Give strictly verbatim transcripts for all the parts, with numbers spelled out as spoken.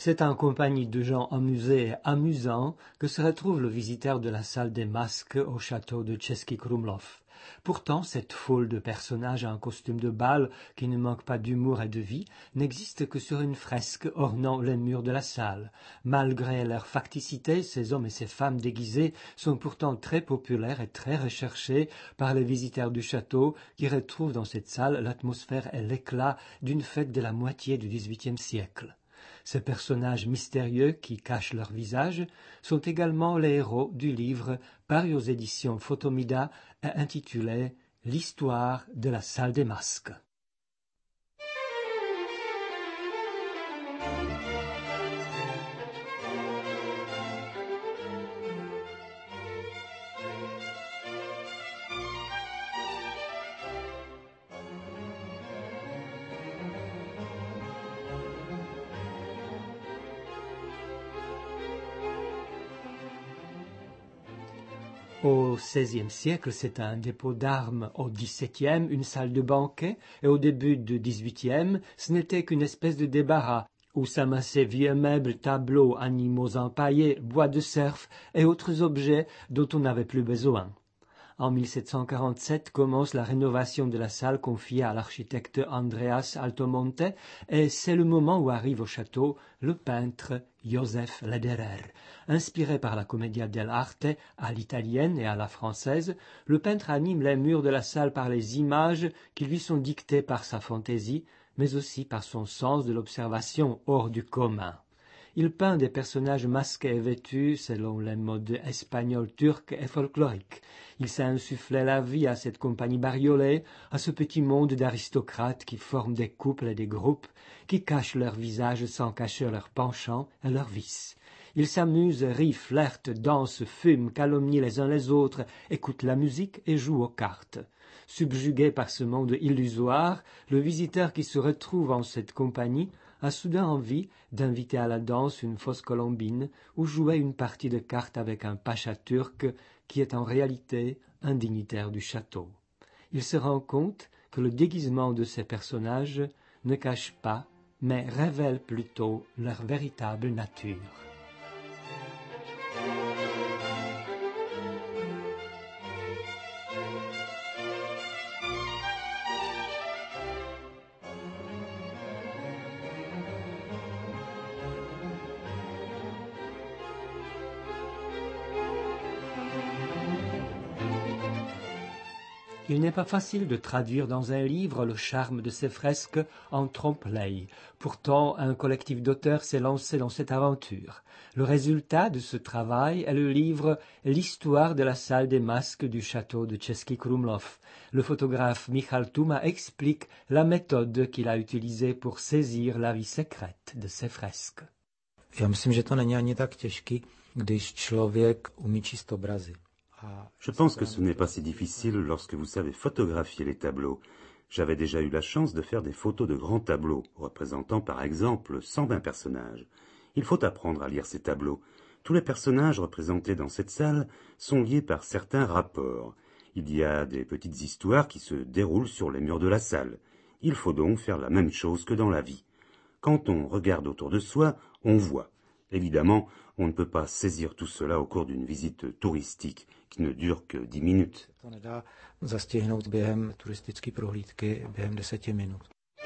C'est en compagnie de gens amusés et amusants que se retrouve le visiteur de la salle des masques au château de Český Krumlov. Pourtant, cette foule de personnages en costume de bal, qui ne manque pas d'humour et de vie, n'existe que sur une fresque ornant les murs de la salle. Malgré leur facticité, ces hommes et ces femmes déguisés sont pourtant très populaires et très recherchés par les visiteurs du château, qui retrouvent dans cette salle l'atmosphère et l'éclat d'une fête de la moitié du dix-huitième siècle. Ces personnages mystérieux qui cachent leur visage sont également les héros du livre paru aux éditions Photomida et intitulé « L'histoire de la salle des masques ». Au seizième siècle, c'est un dépôt d'armes, au dix-septième, une salle de banquet, et au début du dix-huitième, ce n'était qu'une espèce de débarras, où s'amassaient vieux meubles, tableaux, animaux empaillés, bois de cerf et autres objets dont on n'avait plus besoin. En mille sept cent quarante-sept commence la rénovation de la salle confiée à l'architecte Andreas Altomonte, et c'est le moment où arrive au château le peintre Joseph Lederer. Inspiré par la commedia dell'arte à l'italienne et à la française, le peintre anime les murs de la salle par les images qui lui sont dictées par sa fantaisie, mais aussi par son sens de l'observation hors du commun. Il peint des personnages masqués et vêtus selon les modes espagnols, turcs et folkloriques. Il sait insuffler la vie à cette compagnie bariolée, à ce petit monde d'aristocrates qui forment des couples et des groupes, qui cachent leurs visages sans cacher leurs penchants et leurs vices. Ils s'amusent, rient, flirtent, dansent, fument, calomnient les uns les autres, écoutent la musique et jouent aux cartes. Subjugué par ce monde illusoire, le visiteur qui se retrouve en cette compagnie a soudain envie d'inviter à la danse une fausse colombine ou jouer une partie de cartes avec un pacha turc qui est en réalité un dignitaire du château. Il se rend compte que le déguisement de ces personnages ne cache pas, mais révèle plutôt leur véritable nature. Il n'est pas facile de traduire dans un livre le charme de ces fresques en trompe-l'œil. Pourtant, un collectif d'auteurs s'est lancé dans cette aventure. Le résultat de ce travail est le livre « L'histoire de la salle des masques du château de Český Krumlov ». Le photographe Michal Tuma explique la méthode qu'il a utilisée pour saisir la vie secrète de ces fresques. Já myslím, že to není ani tak těžký, když člověk umí číst obrazy. Je pense que ce n'est pas si difficile lorsque vous savez photographier les tableaux. J'avais déjà eu la chance de faire des photos de grands tableaux, représentant par exemple cent vingt personnages. Il faut apprendre à lire ces tableaux. Tous les personnages représentés dans cette salle sont liés par certains rapports. Il y a des petites histoires qui se déroulent sur les murs de la salle. Il faut donc faire la même chose que dans la vie. Quand on regarde autour de soi, on voit. Évidemment, on ne peut pas saisir tout cela au cours d'une visite touristique qui ne dure que dix minutes. To nedá zastihnout během turistické prohlídky během deseti minut.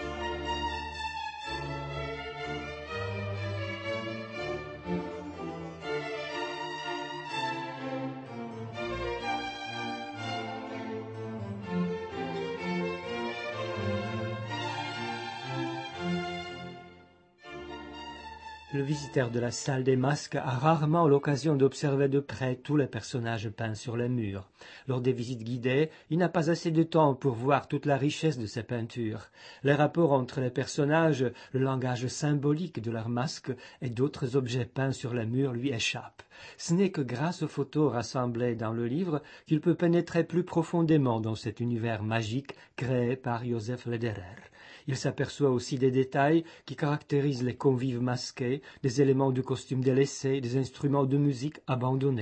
Le visiteur de la salle des masques a rarement l'occasion d'observer de près tous les personnages peints sur les murs. Lors des visites guidées, il n'a pas assez de temps pour voir toute la richesse de ces peintures. Les rapports entre les personnages, le langage symbolique de leurs masques et d'autres objets peints sur les murs lui échappent. Ce n'est que grâce aux photos rassemblées dans le livre qu'il peut pénétrer plus profondément dans cet univers magique créé par Joseph Lederer. Il s'aperçoit aussi des détails qui caractérisent les convives masqués, des éléments du costume délaissé, des instruments de musique abandonnés.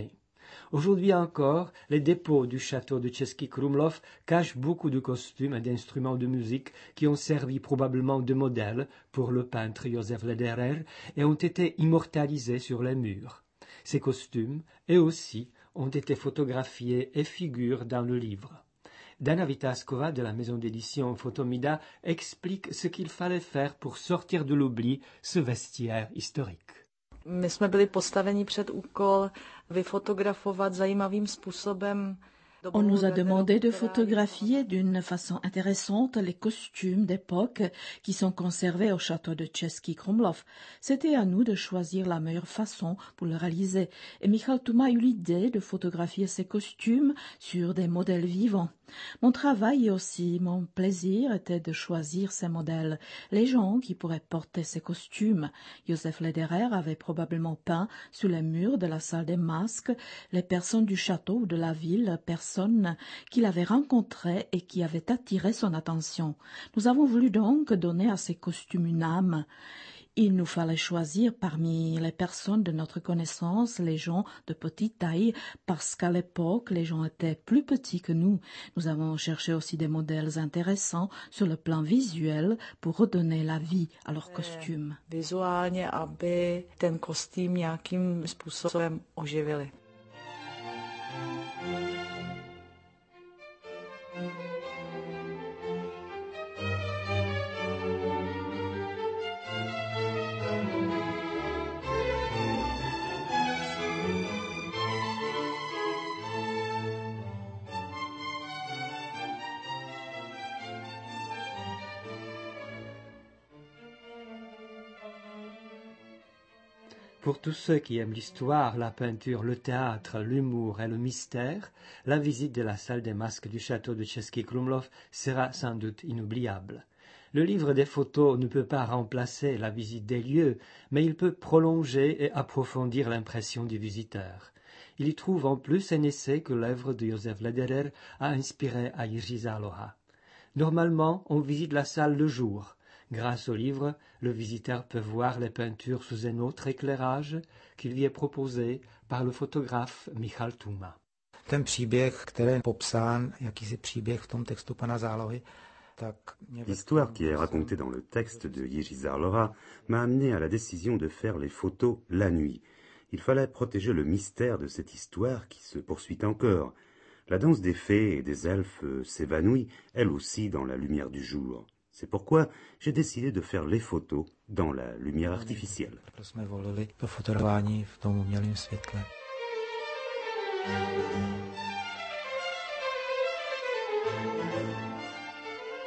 Aujourd'hui encore, les dépôts du château de Český Krumlov cachent beaucoup de costumes et d'instruments de musique qui ont servi probablement de modèle pour le peintre Josef Lederer et ont été immortalisés sur les murs. Ces costumes, eux aussi, ont été photographiés et figurent dans le livre. Dana Vytázková de la maison d'édition Fotomida explique ce qu'il fallait faire pour sortir de l'oubli ce vestiaire historique. My jsme byli postaveni před úkol vyfotografovat zajímavým způsobem. On nous a demandé de photographier d'une façon intéressante les costumes d'époque qui sont conservés au château de Český Krumlov. C'était à nous de choisir la meilleure façon pour le réaliser. Et Michal Tuma eut l'idée de photographier ces costumes sur des modèles vivants. Mon travail et aussi mon plaisir était de choisir ces modèles, les gens qui pourraient porter ces costumes. Josef Lederer avait probablement peint sur les murs de la salle des masques les personnes du château ou de la ville, personnes qu'il avait rencontrées et qui avaient attiré son attention. Nous avons voulu donc donner à ces costumes une âme. Il nous fallait choisir parmi les personnes de notre connaissance les gens de petite taille parce qu'à l'époque, les gens étaient plus petits que nous. Nous avons cherché aussi des modèles intéressants sur le plan visuel pour redonner la vie à leurs costumes. Vizuálně, aby ten kostým nějakým způsobem oživili. Pour tous ceux qui aiment l'histoire, la peinture, le théâtre, l'humour et le mystère, la visite de la salle des masques du château de Český Krumlov sera sans doute inoubliable. Le livre des photos ne peut pas remplacer la visite des lieux, mais il peut prolonger et approfondir l'impression du visiteur. Il y trouve en plus un essai que l'œuvre de Josef Lederer a inspiré à Jiří Záloha. Normalement, on visite la salle le jour. Grâce au livre, le visiteur peut voir les peintures sous un autre éclairage qui lui est proposé par le photographe Michal Tuma. Ten příběh, který je popsán, jakýsi příběh v tom textu pana Zálohy, tak... L'histoire qui est racontée dans le texte de Jiří Záloha m'a amené à la décision de faire les photos la nuit. Il fallait protéger le mystère de cette histoire qui se poursuit encore. La danse des fées et des elfes s'évanouit, elle aussi, dans la lumière du jour. C'est pourquoi j'ai décidé de faire les photos dans la lumière artificielle. Proto jsme volili to fotografování v tom umělém světle.